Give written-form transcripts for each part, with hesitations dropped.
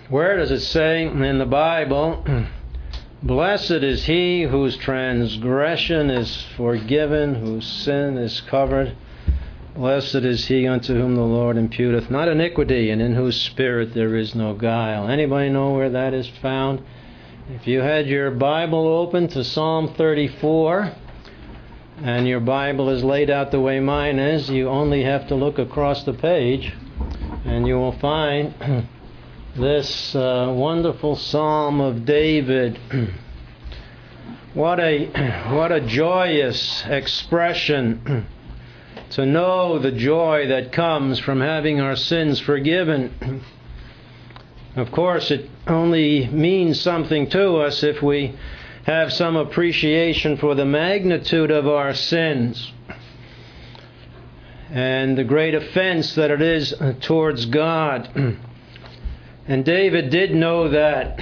Where does it say in the Bible, blessed is he whose transgression is forgiven, whose sin is covered? Blessed is he unto whom the Lord imputeth not iniquity, and in whose spirit there is no guile. Anybody know where that is found? If you had your Bible open to Psalm 34, and your Bible is laid out the way mine is, you only have to look across the page, and you will find this wonderful Psalm of David. What a joyous expression to know the joy that comes from having our sins forgiven. Of course, it only means something to us if we have some appreciation for the magnitude of our sins and the great offense that it is towards God. And David did know that.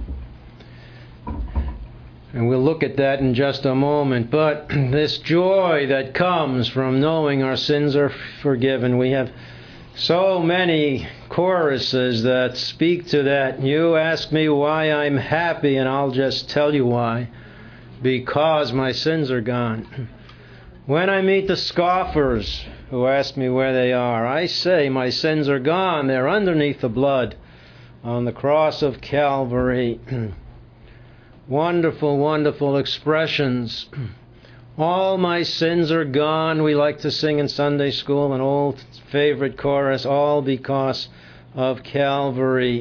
And we'll look at that in just a moment. But this joy that comes from knowing our sins are forgiven, we have so many choruses that speak to that. You ask me why I'm happy, and I'll just tell you why. Because my sins are gone. When I meet the scoffers who ask me where they are, I say my sins are gone. They're underneath the blood on the cross of Calvary. Wonderful, wonderful expressions. All my sins are gone. We like to sing in Sunday school, an old favorite chorus, all because of Calvary.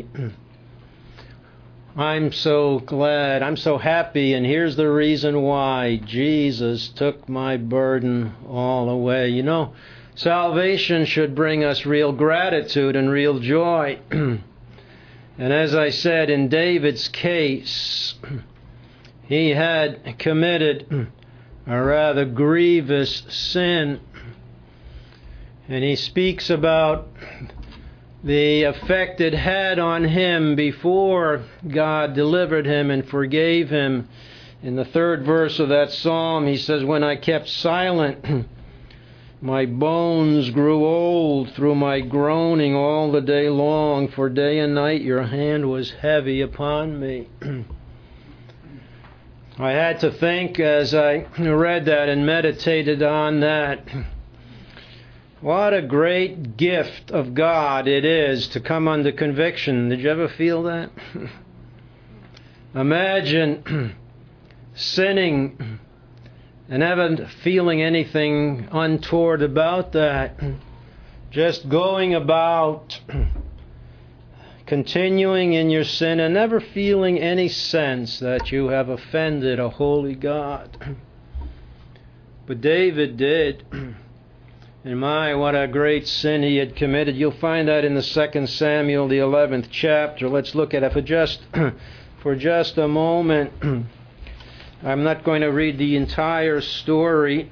I'm so glad, I'm so happy, and here's the reason why. Jesus took my burden all away. You know, salvation should bring us real gratitude and real joy. And as I said, in David's case, he had committed a rather grievous sin. And he speaks about the effect it had on him before God delivered him and forgave him. In the 3rd verse of that psalm, he says, when I kept silent, my bones grew old through my groaning all the day long, for day and night your hand was heavy upon me. I had to think as I read that and meditated on that. What a great gift of God it is to come under conviction. Did you ever feel that? Imagine sinning and never feeling anything untoward about that. Just going about continuing in your sin and never feeling any sense that you have offended a holy God. But David did. And my, what a great sin he had committed. You'll find that in the 2nd Samuel, the 11th chapter. Let's look at it for just a moment. I'm not going to read the entire story,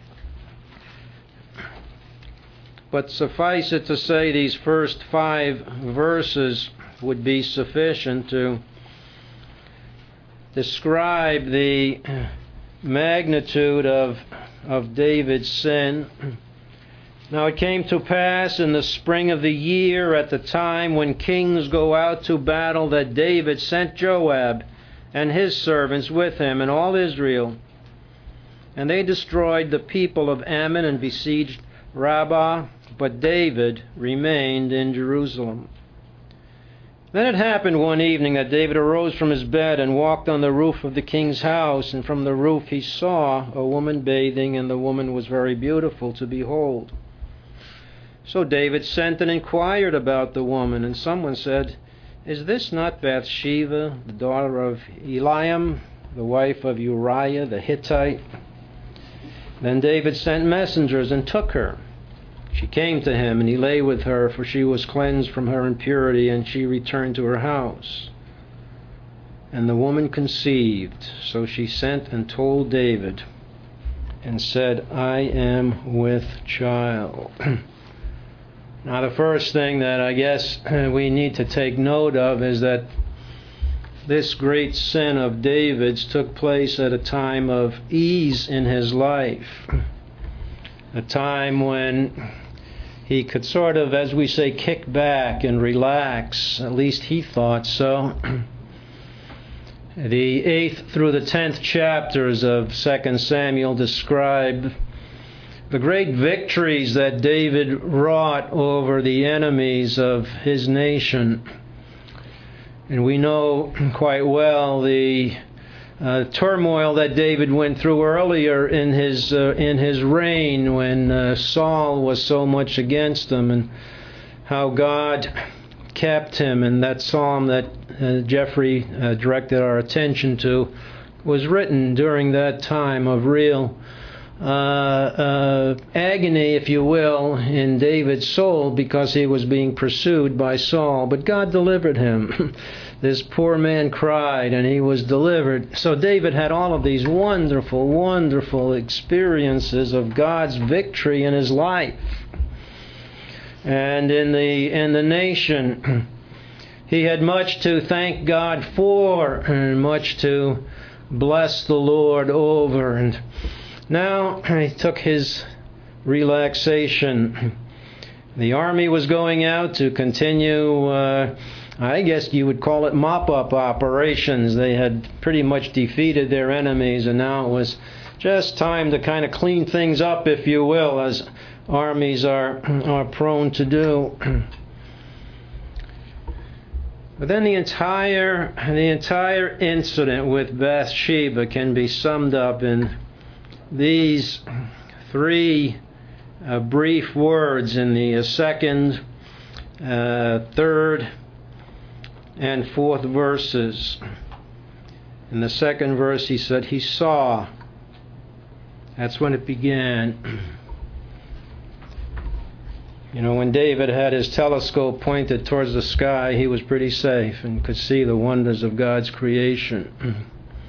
but suffice it to say these first 5 verses would be sufficient to describe the magnitude of David's sin. Now it came to pass in the spring of the year, at the time when kings go out to battle, that David sent Joab and his servants with him and all Israel. And they destroyed the people of Ammon and besieged Rabbah, but David remained in Jerusalem. Then it happened one evening that David arose from his bed and walked on the roof of the king's house, and from the roof he saw a woman bathing, and the woman was very beautiful to behold. So David sent and inquired about the woman, and someone said, is this not Bathsheba, the daughter of Eliam, the wife of Uriah the Hittite? Then David sent messengers and took her. She came to him, and he lay with her, for she was cleansed from her impurity, and she returned to her house. And the woman conceived, so she sent and told David, and said, I am with child. Now, the first thing that I guess we need to take note of is that this great sin of David's took place at a time of ease in his life, a time when he could sort of, as we say, kick back and relax. At least he thought so. The 8th through the 10th chapters of 2 Samuel describe the great victories that David wrought over the enemies of his nation. And we know quite well the turmoil that David went through earlier in his reign when Saul was so much against him, and how God kept him. And that psalm that Jeffrey directed our attention to was written during that time of real agony, if you will, in David's soul, because he was being pursued by Saul. But God delivered him. This poor man cried and he was delivered. So David had all of these wonderful, wonderful experiences of God's victory in his life and in the nation. He had much to thank God for and much to bless the Lord over. And now he took his relaxation. The army was going out to continue, I guess you would call it mop-up operations. They had pretty much defeated their enemies, and now it was just time to kind of clean things up, if you will, as armies are prone to do. But then the entire incident with Bathsheba can be summed up in these 3 brief words in the 2nd, 3rd, and 4th verses. In the 2nd verse he said he saw. That's when it began. You know, when David had his telescope pointed towards the sky, he was pretty safe and could see the wonders of God's creation.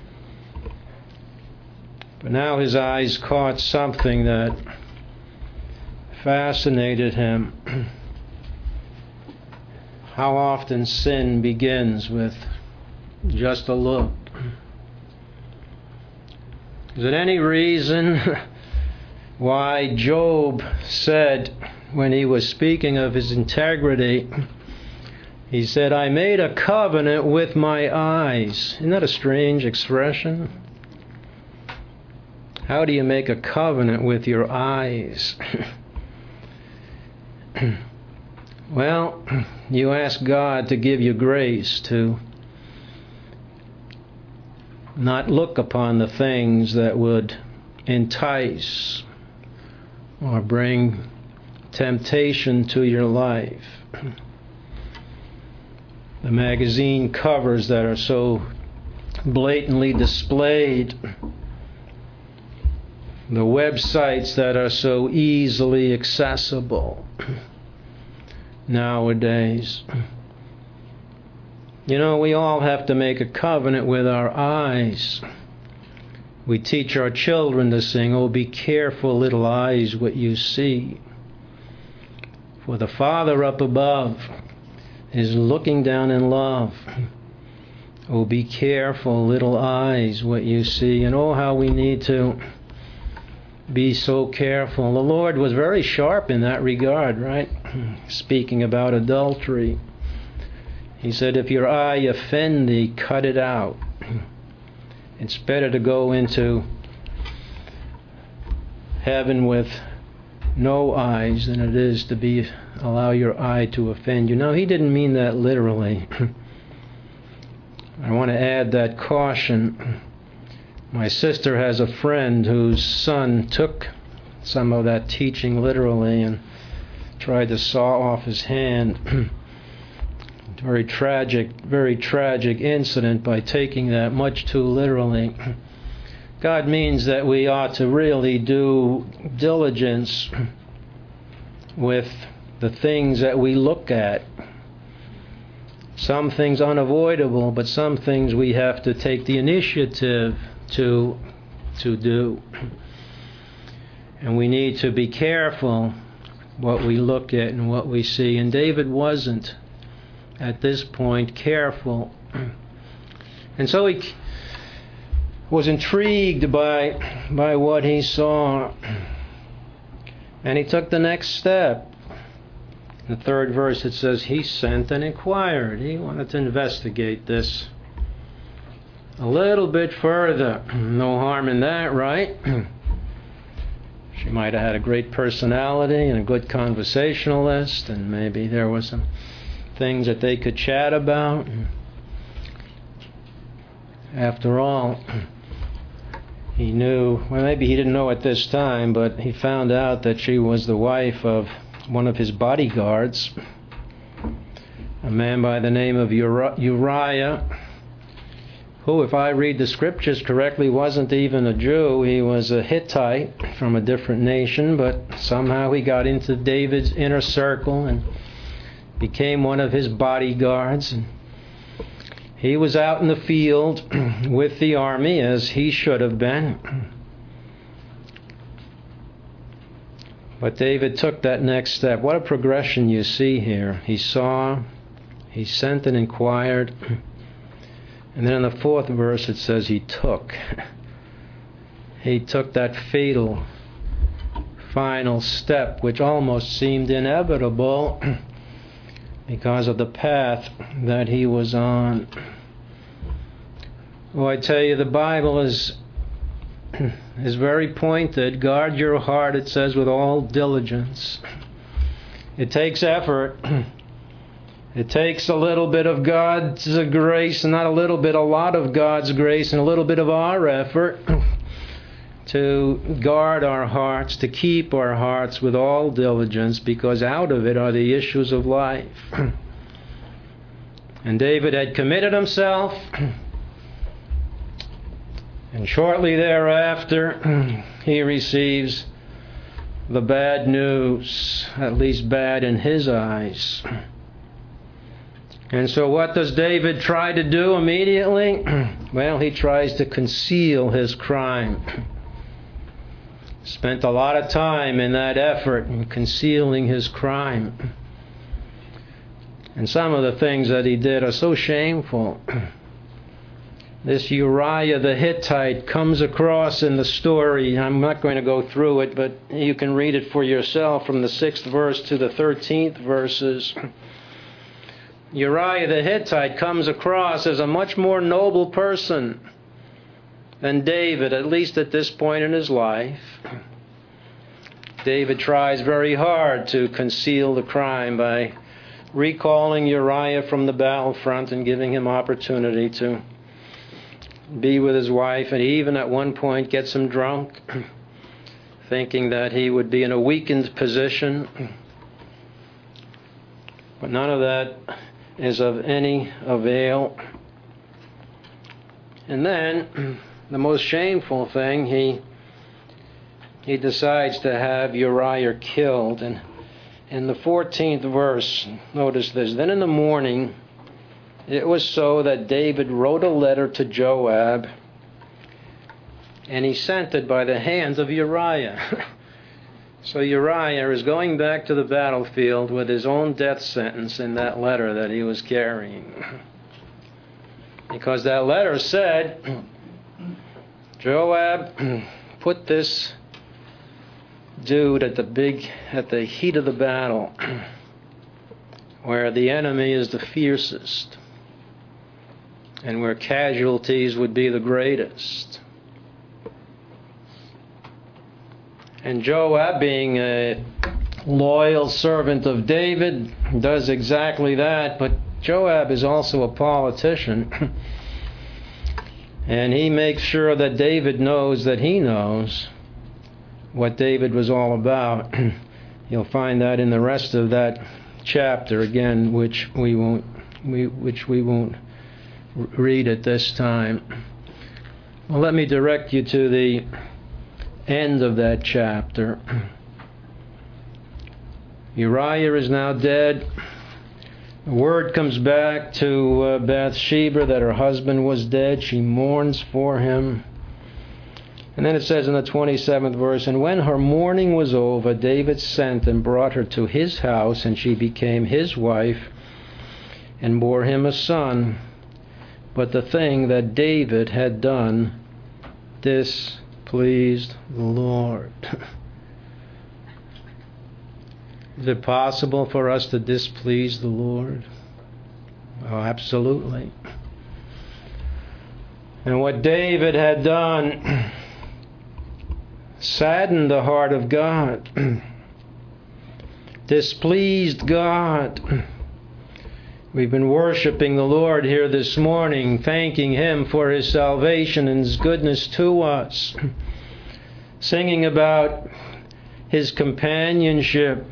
But now his eyes caught something that fascinated him. How often sin begins with just a look. Is there any reason why Job said, when he was speaking of his integrity, he said, I made a covenant with my eyes? Isn't that a strange expression? How do you make a covenant with your eyes? Well, you ask God to give you grace to not look upon the things that would entice or bring temptation to your life. The magazine covers that are so blatantly displayed, the websites that are so easily accessible nowadays. You know, we all have to make a covenant with our eyes. We teach our children to sing, "Oh, be careful, little eyes, what you see. For the Father up above is looking down in love. Oh, be careful, little eyes, what you see." And oh, how we need to be so careful. The Lord was very sharp in that regard, right? Speaking about adultery. He said, if your eye offend thee, cut it out. It's better to go into heaven with no eyes than it is to allow your eye to offend you. Now, he didn't mean that literally. I want to add that caution. My sister has a friend whose son took some of that teaching literally and tried to saw off his hand. Very tragic incident by taking that much too literally. God means that we ought to really do diligence with the things that we look at. Some things unavoidable, but some things we have to take the initiative to do. And we need to be careful what we look at and what we see. And David wasn't, at this point, careful. And so he was intrigued by what he saw. And he took the next step. In the third verse it says he sent and inquired. He wanted to investigate this a little bit further. No harm in that, right? She might have had a great personality and a good conversationalist, and maybe there were some things that they could chat about. After all, he knew, well, maybe he didn't know at this time, but he found out that she was the wife of one of his bodyguards, a man by the name of Uriah, who, if I read the scriptures correctly, wasn't even a Jew. He was a Hittite from a different nation, but somehow he got into David's inner circle and became one of his bodyguards. And he was out in the field with the army, as he should have been. But David took that next step. What a progression you see here. He saw, he sent and inquired. And then in the fourth verse it says he took. He took that fatal, final step, which almost seemed inevitable because of the path that he was on. Oh, I tell you, the Bible is very pointed. Guard your heart, it says, with all diligence. It takes effort. It takes a little bit of God's grace, not a little bit, a lot of God's grace, and a little bit of our effort to guard our hearts, to keep our hearts with all diligence, because out of it are the issues of life. And David had committed himself, and shortly thereafter he receives the bad news, at least bad in his eyes. And so what does David try to do immediately? Well, he tries to conceal his crime. Spent a lot of time in that effort in concealing his crime. And some of the things that he did are so shameful. This Uriah the Hittite comes across in the story. I'm not going to go through it, but you can read it for yourself from the 6th verse to the 13th verses. Uriah the Hittite comes across as a much more noble person than David, at least at this point in his life. David tries very hard to conceal the crime by recalling Uriah from the battlefront and giving him opportunity to be with his wife, and he even at one point gets him drunk, thinking that he would be in a weakened position. But none of that is of any avail. And then, the most shameful thing, he decides to have Uriah killed. And in the 14th verse, notice this: Then in the morning it was so that David wrote a letter to Joab, and he sent it by the hands of Uriah. So Uriah is going back to the battlefield with his own death sentence in that letter that he was carrying. Because that letter said, Joab, put this dude at the heat of the battle, where the enemy is the fiercest, and where casualties would be the greatest. And Joab, being a loyal servant of David, does exactly that. But Joab is also a politician. And he makes sure that David knows that he knows what David was all about. You'll find that in the rest of that chapter, again, which we won't read at this time. Well, let me direct you to the end of that chapter. Uriah is now dead. The word comes back to Bathsheba that her husband was dead. She mourns for him. And then it says in the 27th verse, And when her mourning was over, David sent and brought her to his house, and she became his wife and bore him a son. But the thing that David had done displeased the Lord. Is it possible for us to displease the Lord? Oh, absolutely. And what David had done saddened the heart of God, displeased God. We've been worshiping the Lord here this morning, thanking Him for His salvation and His goodness to us, singing about His companionship.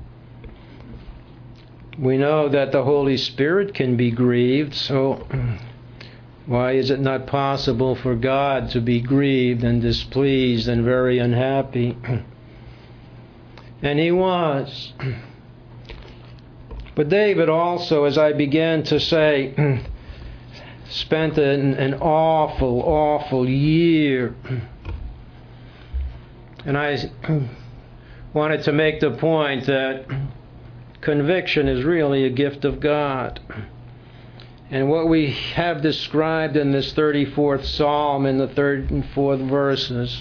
We know that the Holy Spirit can be grieved, so why is it not possible for God to be grieved and displeased and very unhappy? And He was. But David also, as I began to say, spent an awful, awful year. And I wanted to make the point that conviction is really a gift of God. And what we have described in this 34th Psalm in the 3rd and 4th verses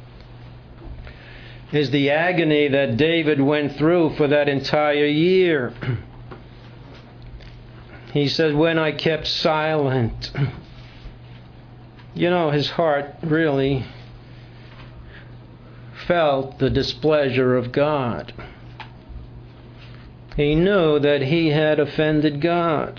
is the agony that David went through for that entire year. He said, when I kept silent. You know, his heart really felt the displeasure of God. He knew that he had offended God.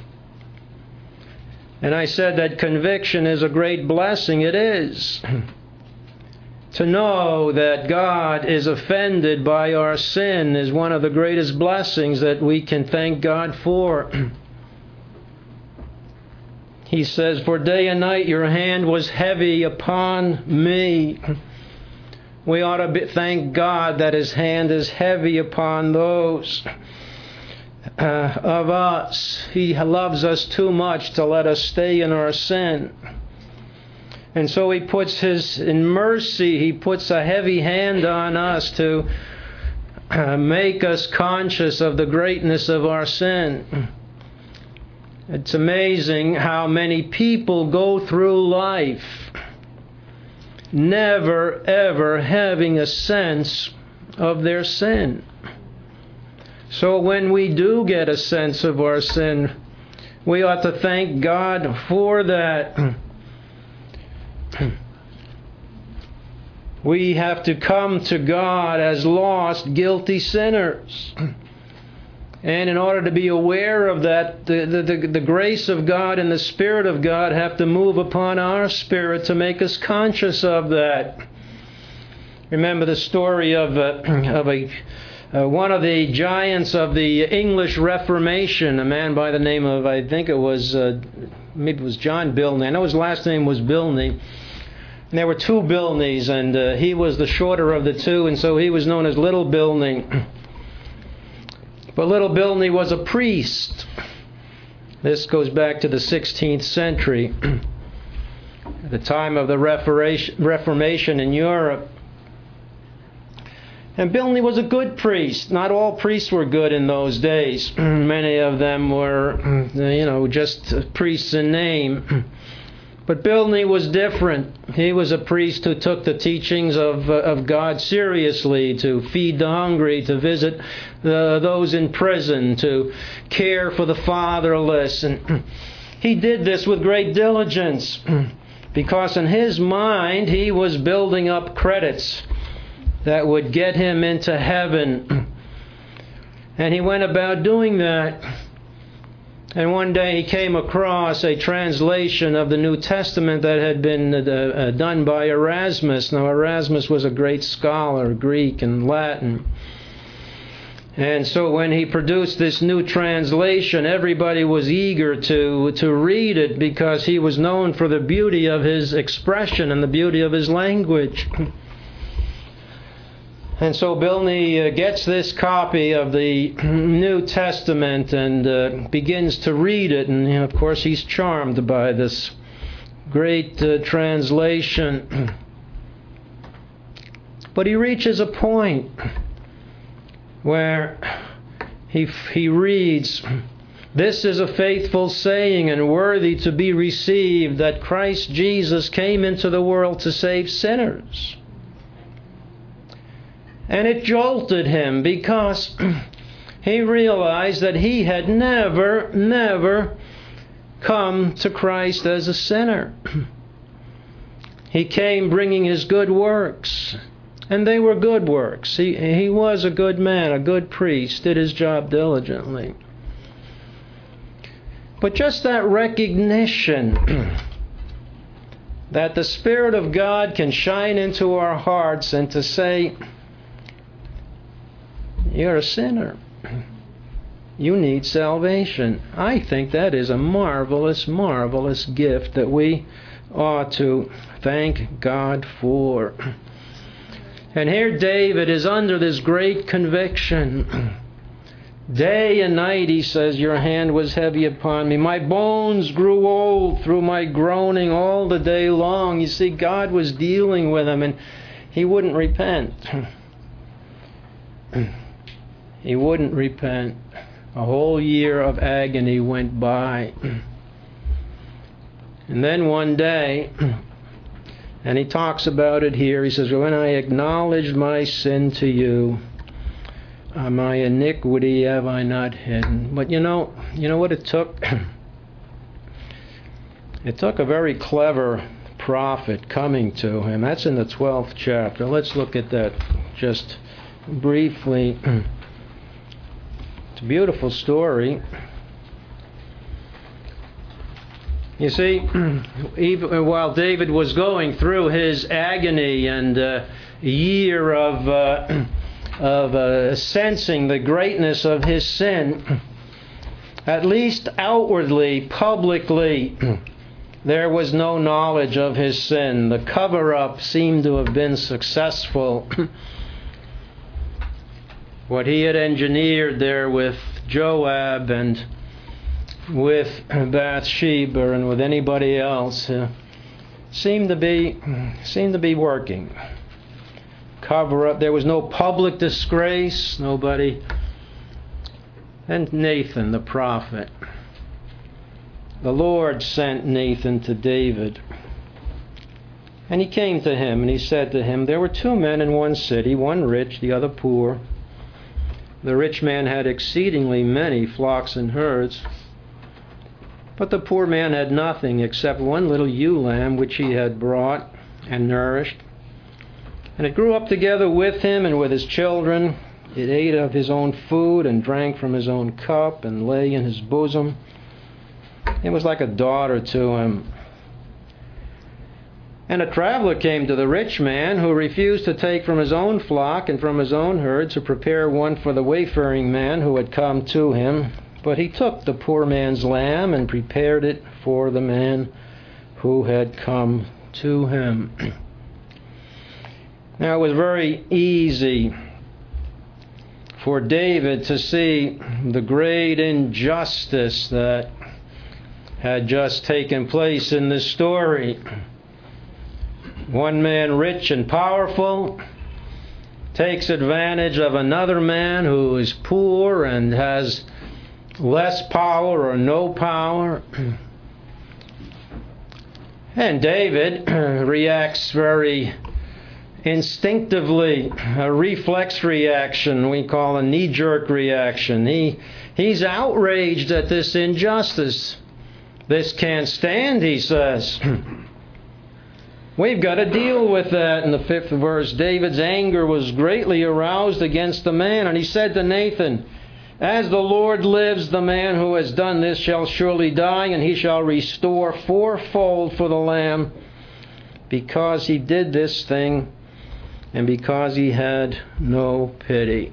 And I said that conviction is a great blessing. It is. To know that God is offended by our sin is one of the greatest blessings that we can thank God for. He says, for day and night your hand was heavy upon me. We ought to thank God that His hand is heavy upon those of us. He loves us too much to let us stay in our sin. And so He puts in mercy, He puts a heavy hand on us to make us conscious of the greatness of our sin. It's amazing how many people go through life never ever having a sense of their sin. So when we do get a sense of our sin, we ought to thank God for that. We have to come to God as lost, guilty sinners. And in order to be aware of that, the grace of God and the Spirit of God have to move upon our spirit to make us conscious of that. Remember the story of one of the giants of the English Reformation, a man by the name of, I think it was, maybe it was John Bilney. I know his last name was Bilney. And there were two Bilneys, and he was the shorter of the two, and so he was known as Little Bilney. But Little Bilney was a priest. This goes back to the 16th century, at the time of the Reformation in Europe. And Bilney was a good priest. Not all priests were good in those days. Many of them were, just priests in name. But Bilney was different. He was a priest who took the teachings of God seriously, to feed the hungry, to visit those in prison, to care for the fatherless. And he did this with great diligence because in his mind he was building up credits that would get him into heaven. And he went about doing that. And one day he came across a translation of the New Testament that had been done by Erasmus. Now Erasmus was a great scholar, Greek and Latin. And so when he produced this new translation, everybody was eager to read it because he was known for the beauty of his expression and the beauty of his language. And so Bilney gets this copy of the New Testament and begins to read it. And of course he's charmed by this great translation. But he reaches a point where he reads, "This is a faithful saying and worthy to be received, that Christ Jesus came into the world to save sinners." And it jolted him because he realized that he had never come to Christ as a sinner. He came bringing his good works, and they were good works. He was a good man, a good priest, did his job diligently. But just that recognition that the Spirit of God can shine into our hearts and to say, you're a sinner. You need salvation. I think that is a marvelous, marvelous gift that we ought to thank God for. And here David is under this great conviction. Day and night, he says, your hand was heavy upon me. My bones grew old through my groaning all the day long. You see, God was dealing with him, and he wouldn't repent. He wouldn't repent. A whole year of agony went by. And then one day, and he talks about it here, he says, when I acknowledged my sin to you, my iniquity have I not hidden. But you know what it took? It took a very clever prophet coming to him. That's in the 12th chapter. Let's look at that just briefly. It's a beautiful story. You see, even while David was going through his agony and year of sensing the greatness of his sin, at least outwardly, publicly, there was no knowledge of his sin. The cover-up seemed to have been successful. What he had engineered there with Joab and with Bathsheba and with anybody else seemed to be working. Cover up. There was no public disgrace. Nobody. And Nathan, the prophet. The Lord sent Nathan to David. And he came to him and he said to him, there were two men in one city, one rich, the other poor. The rich man had exceedingly many flocks and herds, but the poor man had nothing except one little ewe lamb which he had brought and nourished. And it grew up together with him and with his children. It ate of his own food and drank from his own cup and lay in his bosom. It was like a daughter to him. And a traveler came to the rich man, who refused to take from his own flock and from his own herd to prepare one for the wayfaring man who had come to him. But he took the poor man's lamb and prepared it for the man who had come to him. Now it was very easy for David to see the great injustice that had just taken place in this story. One man, rich and powerful, takes advantage of another man who is poor and has less power or no power. And David reacts very instinctively, a reflex reaction we call a knee-jerk reaction. He's outraged at this injustice. This can't stand, he says. We've got to deal with that. In the 5th verse, David's anger was greatly aroused against the man, and he said to Nathan, as the Lord lives, the man who has done this shall surely die, and he shall restore fourfold for the lamb, because he did this thing, and because he had no pity.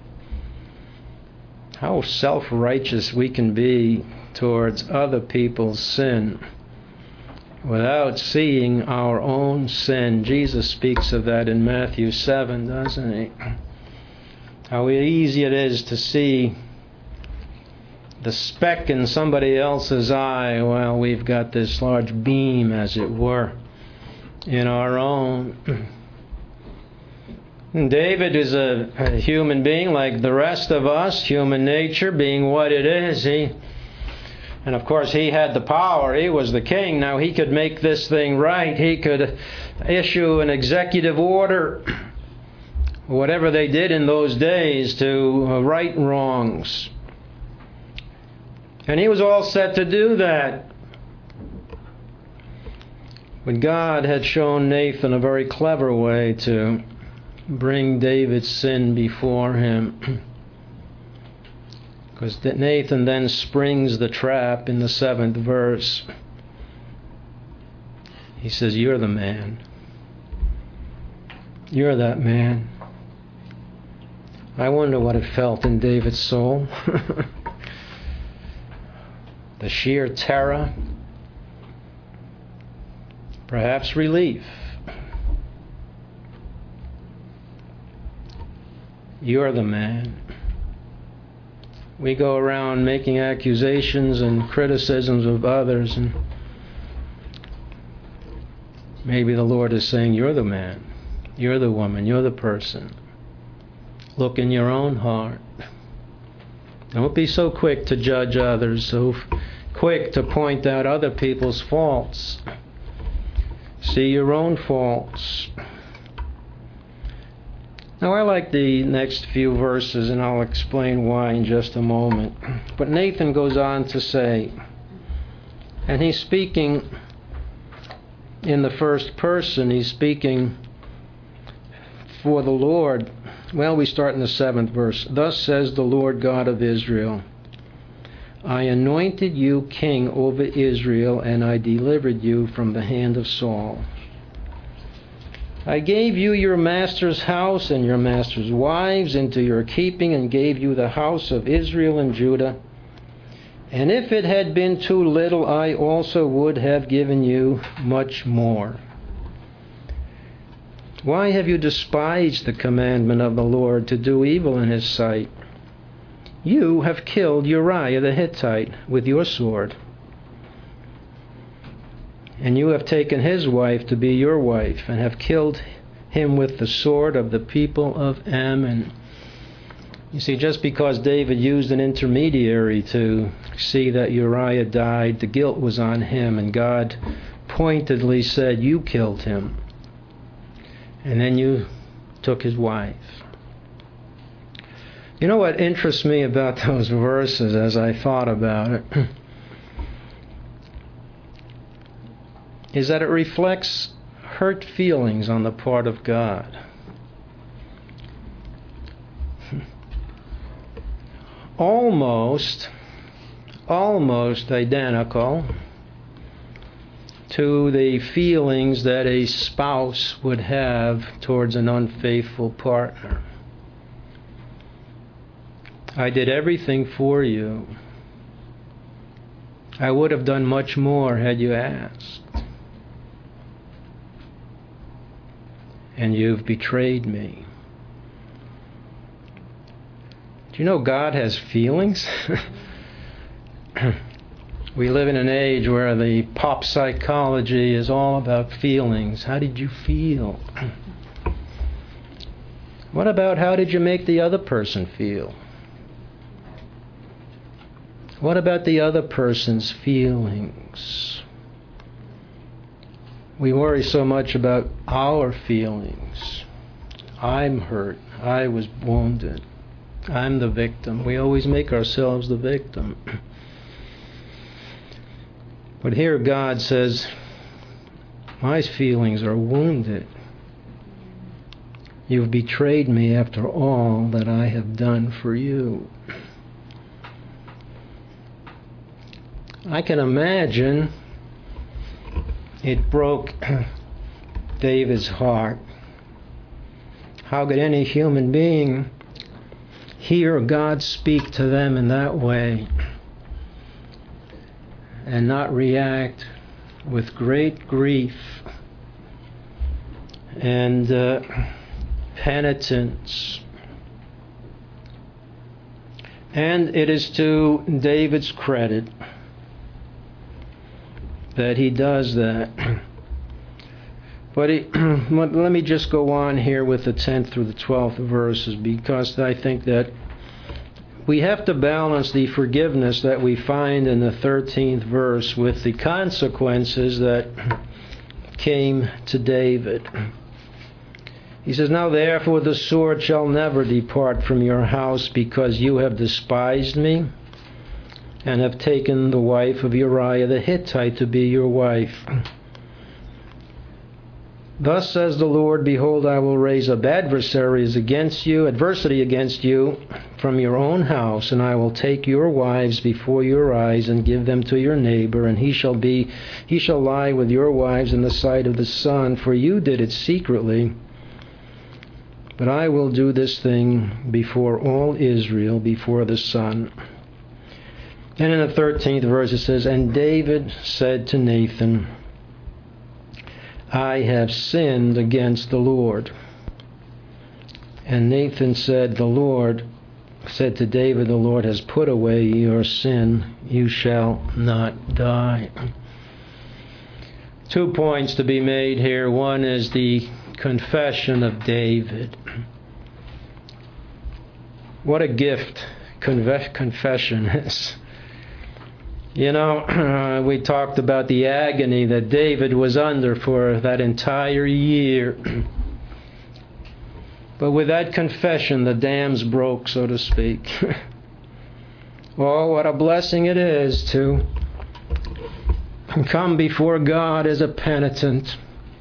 How self-righteous we can be towards other people's sin without seeing our own sin. Jesus speaks of that in Matthew 7, doesn't he? How easy it is to see the speck in somebody else's eye while we've got this large beam, as it were, in our own. And David is a human being like the rest of us, human nature being what it is. And of course he had the power. He was the king. Now he could make this thing right. He could issue an executive order whatever they did in those days to right wrongs. And he was all set to do that. But God had shown Nathan a very clever way to bring David's sin before him. Because Nathan then springs the trap in the 7th verse. He says, "You're the man. You're that man." I wonder what it felt in David's soul. The sheer terror. Perhaps relief. You're the man. We go around making accusations and criticisms of others, and maybe the Lord is saying, "You're the man. You're the woman. You're the person. Look in your own heart. Don't be so quick to judge others, so quick to point out other people's faults. See your own faults." Now, I like the next few verses, and I'll explain why in just a moment. But Nathan goes on to say, and he's speaking in the first person, he's speaking for the Lord. Well, we start in the 7th verse. "Thus says the Lord God of Israel, I anointed you king over Israel, and I delivered you from the hand of Saul. I gave you your master's house and your master's wives into your keeping, and gave you the house of Israel and Judah. And if it had been too little, I also would have given you much more. Why have you despised the commandment of the Lord to do evil in his sight? You have killed Uriah the Hittite with your sword, and you have taken his wife to be your wife, and have killed him with the sword of the people of Ammon." You see, just because David used an intermediary to see that Uriah died, the guilt was on him, and God pointedly said, "You killed him, and then you took his wife." You know what interests me about those verses as I thought about it is that it reflects hurt feelings on the part of God. Almost identical to the feelings that a spouse would have towards an unfaithful partner. I did everything for you. I would have done much more had you asked. And you've betrayed me. Do you know God has feelings? We live in an age where the pop psychology is all about feelings. How did you feel? What about how did you make the other person feel? What about the other person's feelings? We worry so much about our feelings. I'm hurt. I was wounded. I'm the victim. We always make ourselves the victim. But here God says, my feelings are wounded. You've betrayed me after all that I have done for you. I can imagine it broke David's heart. How could any human being hear God speak to them in that way and not react with great grief and penitence? And it is to David's credit that he does that. But let me just go on here with the 10th through the 12th verses, because I think that we have to balance the forgiveness that we find in the 13th verse with the consequences that came to David. He says, "Now therefore the sword shall never depart from your house, because you have despised me, and have taken the wife of Uriah the Hittite to be your wife. Thus says the Lord, behold, I will raise up adversaries against you, adversity against you from your own house, and I will take your wives before your eyes and give them to your neighbor, and he shall lie with your wives in the sight of the sun, for you did it secretly. But I will do this thing before all Israel, before the sun." And in the 13th verse it says, "And David said to Nathan, I have sinned against the Lord. And Nathan said, the Lord said to David, the Lord has put away your sin. You shall not die." 2 points to be made here. One is the confession of David. What a gift confession is. You know, we talked about the agony that David was under for that entire year. But with that confession, the dams broke, so to speak. Oh, what a blessing it is to come before God as a penitent.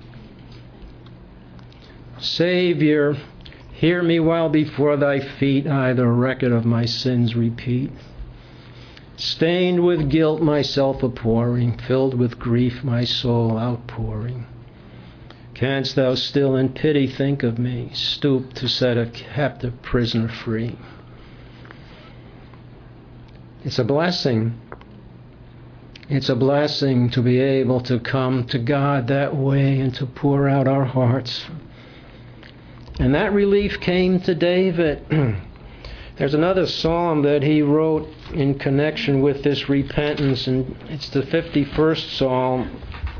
Savior, hear me while before thy feet I the record of my sins repeat. Stained with guilt, myself abhorring, filled with grief, my soul outpouring. Canst thou still in pity think of me, stoop to set a captive prisoner free? It's a blessing. It's a blessing to be able to come to God that way and to pour out our hearts. And that relief came to David. There's another psalm that he wrote in connection with this repentance, and it's the 51st Psalm.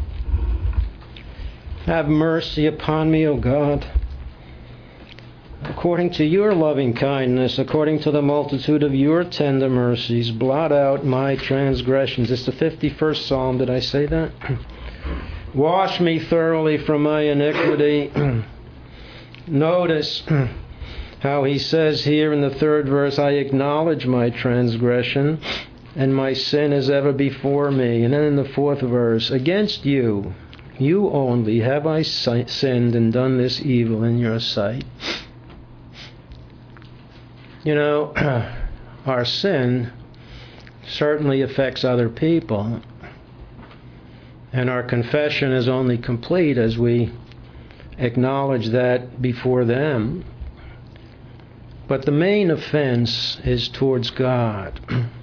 Have mercy upon me, O God, according to your loving kindness, according to the multitude of your tender mercies, blot out my transgressions. It's the 51st Psalm. Did I say that? Wash me thoroughly from my iniquity. Notice how he says here in the 3rd verse, I acknowledge my transgression, and my sin is ever before me. And then in the 4th verse, against you, you only have I sinned and done this evil in your sight. You know, our sin certainly affects other people, and our confession is only complete as we acknowledge that before them. But the main offense is towards God.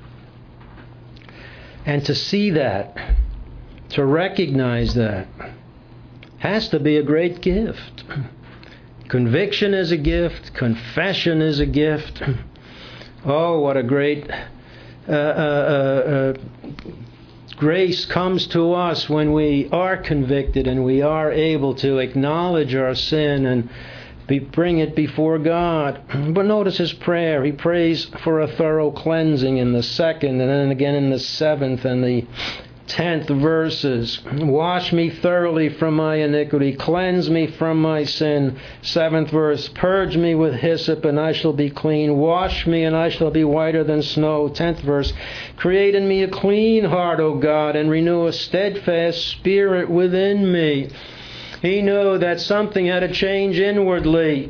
And to see that, to recognize that, has to be a great gift. Conviction is a gift. Confession is a gift. Oh, what a great grace comes to us when we are convicted and we are able to acknowledge our sin and bring it before God. But notice his prayer. He prays for a thorough cleansing in the 2nd, and then again in the 7th and the 10th verses. Wash me thoroughly from my iniquity. Cleanse me from my sin. 7th verse. Purge me with hyssop, and I shall be clean. Wash me, and I shall be whiter than snow. 10th verse. Create in me a clean heart, O God, and renew a steadfast spirit within me. He knew that something had to change inwardly.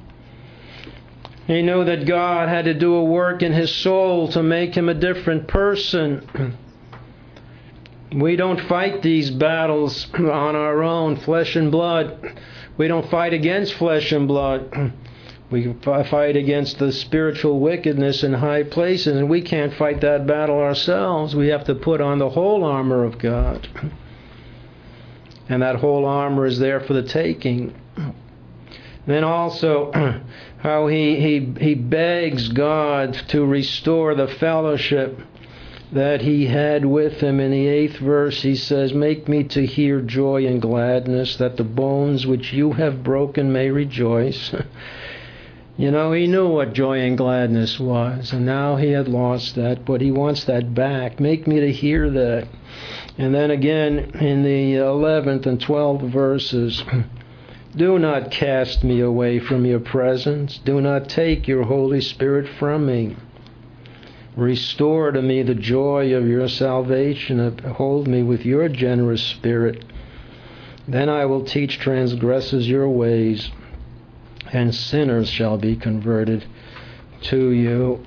He knew that God had to do a work in his soul to make him a different person. We don't fight these battles on our own, flesh and blood. We don't fight against flesh and blood. We fight against the spiritual wickedness in high places, and we can't fight that battle ourselves. We have to put on the whole armor of God. And that whole armor is there for the taking. Then also, how he begs God to restore the fellowship that he had with him. In the 8th verse, he says, make me to hear joy and gladness, that the bones which you have broken may rejoice. You know, he knew what joy and gladness was, and now he had lost that, but he wants that back. Make me to hear that. And then again, in the 11th and 12th verses, Do not cast me away from your presence. Do not take your Holy Spirit from me. Restore to me the joy of your salvation. Uphold me with your generous spirit. Then I will teach transgressors your ways, and sinners shall be converted to you.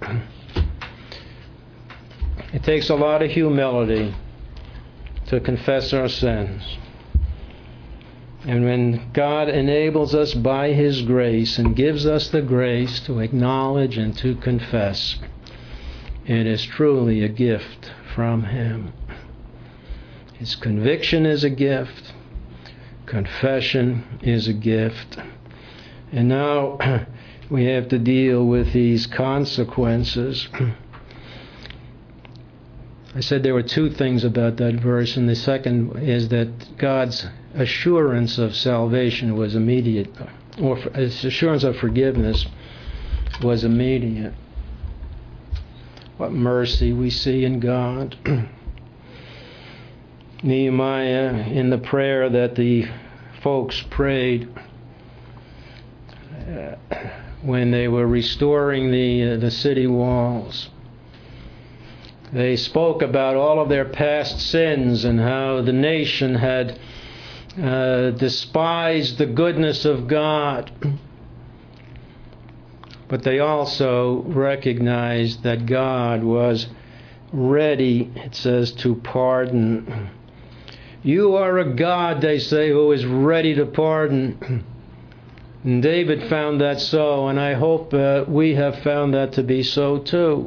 It takes a lot of humility to confess our sins. And when God enables us by His grace and gives us the grace to acknowledge and to confess, it is truly a gift from Him. His conviction is a gift. Confession is a gift. And now we have to deal with these consequences. I said there were two things about that verse, and the second is that God's assurance of salvation was immediate, or His assurance of forgiveness was immediate. What mercy we see in God. Nehemiah, in the prayer that the folks prayed when they were restoring the city walls, they spoke about all of their past sins and how the nation had despised the goodness of God. But they also recognized that God was ready, it says, to pardon. You are a God, they say, who is ready to pardon. And David found that so, and I hope we have found that to be so too.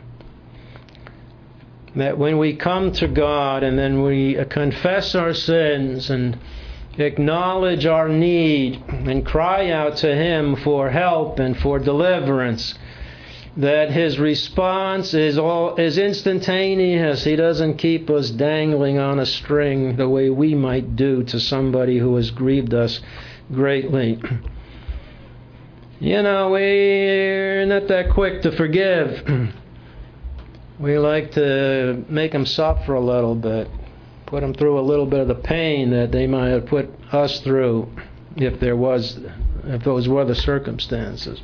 That when we come to God and then we confess our sins and acknowledge our need and cry out to Him for help and for deliverance, that His response is instantaneous. He doesn't keep us dangling on a string the way we might do to somebody who has grieved us greatly. You know, we're not that quick to forgive. We like to make them suffer a little bit, put them through a little bit of the pain that they might have put us through if those were the circumstances.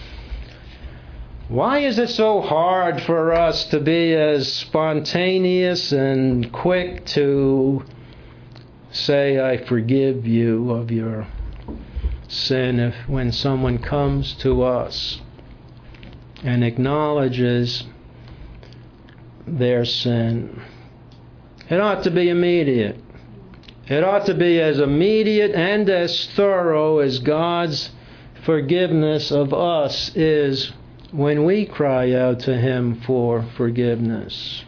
Why is it so hard for us to be as spontaneous and quick to say, I forgive you of your sin, when someone comes to us and acknowledges their sin? It ought to be immediate. It ought to be as immediate and as thorough as God's forgiveness of us is when we cry out to Him for forgiveness.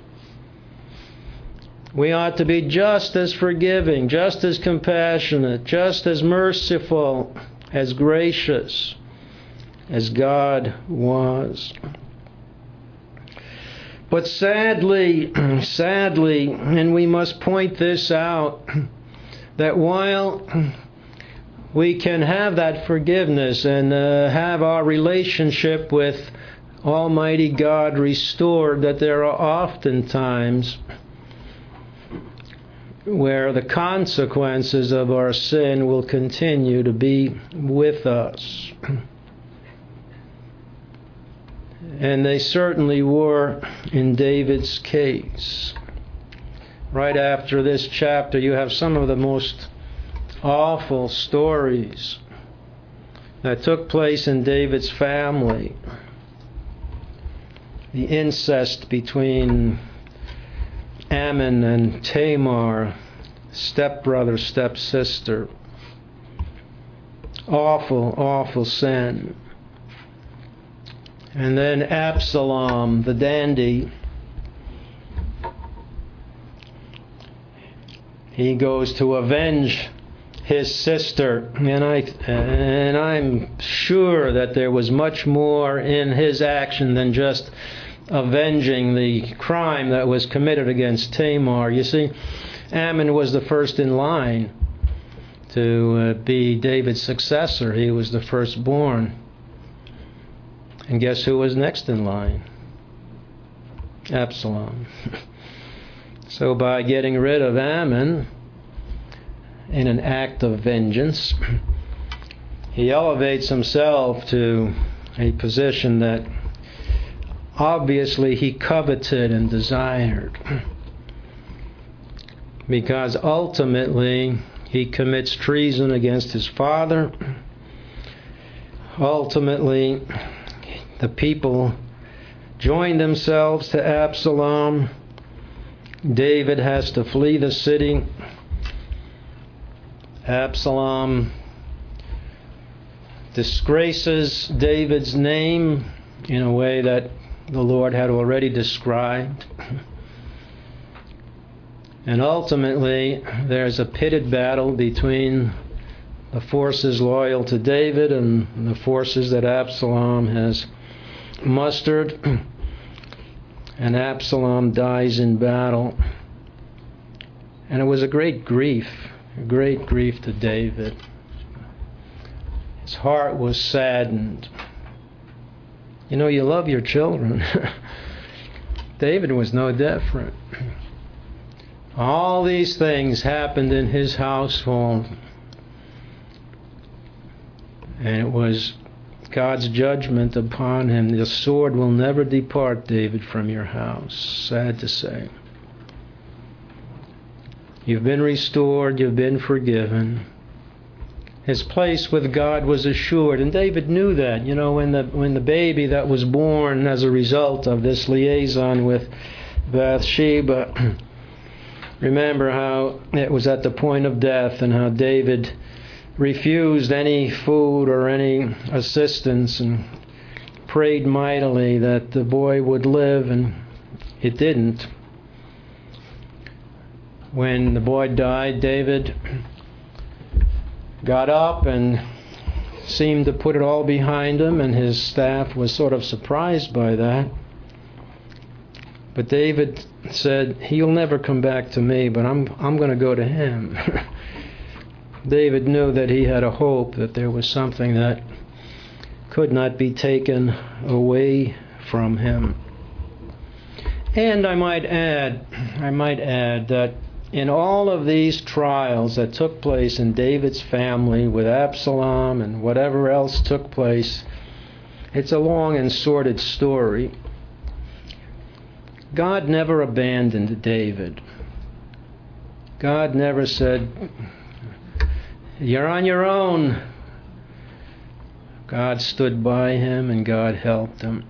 We ought to be just as forgiving, just as compassionate, just as merciful, as gracious as God was. But sadly, and we must point this out, that while we can have that forgiveness and have our relationship with Almighty God restored, that there are often times where the consequences of our sin will continue to be with us. And they certainly were in David's case. Right after this chapter, you have some of the most awful stories that took place in David's family. The incest between Ammon and Tamar, stepbrother, stepsister. Awful, awful sin. And then Absalom, the dandy, he goes to avenge his sister, and I'm sure that there was much more in his action than just avenging the crime that was committed against Tamar. You see, Ammon was the first in line to be David's successor. He was the firstborn. And guess who was next in line? Absalom. So by getting rid of Ammon in an act of vengeance, he elevates himself to a position that obviously he coveted and desired, because ultimately he commits treason against his father. Ultimately, the people join themselves to Absalom. David has to flee the city. Absalom disgraces David's name in a way that the Lord had already described. And ultimately, there's a pitted battle between the forces loyal to David and the forces that Absalom has mustered. And Absalom dies in battle. And it was a great grief to David. His heart was saddened. You know, you love your children. David was no different. All these things happened in his household. And it was God's judgment upon him. The sword will never depart, David, from your house. Sad to say. You've been restored. You've been forgiven. His place with God was assured, and David knew that. You know, when the baby that was born as a result of this liaison with Bathsheba, remember how it was at the point of death and how David refused any food or any assistance and prayed mightily that the boy would live, and it didn't. When the boy died, David got up and seemed to put it all behind him, and his staff was sort of surprised by that. But David said, he'll never come back to me, but I'm going to go to him. David knew that he had a hope, that there was something that could not be taken away from him. And I might add that in all of these trials that took place in David's family with Absalom and whatever else took place, it's a long and sordid story. God never abandoned David. God never said, you're on your own. God stood by him and God helped him.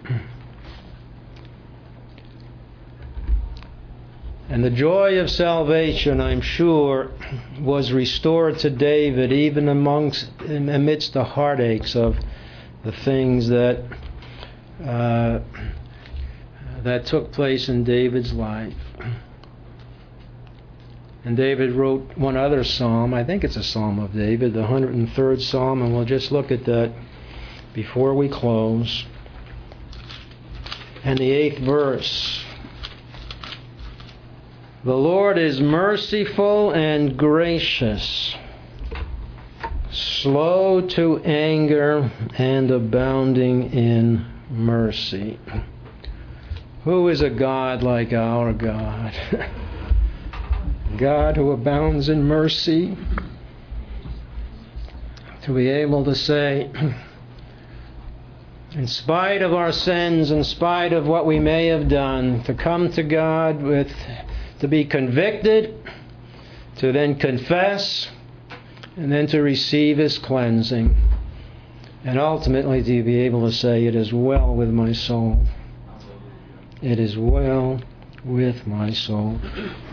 And the joy of salvation, I'm sure, was restored to David even amidst the heartaches of the things that took place in David's life. And David wrote one other psalm. I think it's a psalm of David, the 103rd Psalm, and we'll just look at that before we close. And the 8th verse. The Lord is merciful and gracious, slow to anger and abounding in mercy. Who is a God like our God? God who abounds in mercy. To be able to say, in spite of our sins, in spite of what we may have done, to come to God to be convicted, to then confess, and then to receive His cleansing, and ultimately to be able to say, it is well with my soul. It is well with my soul.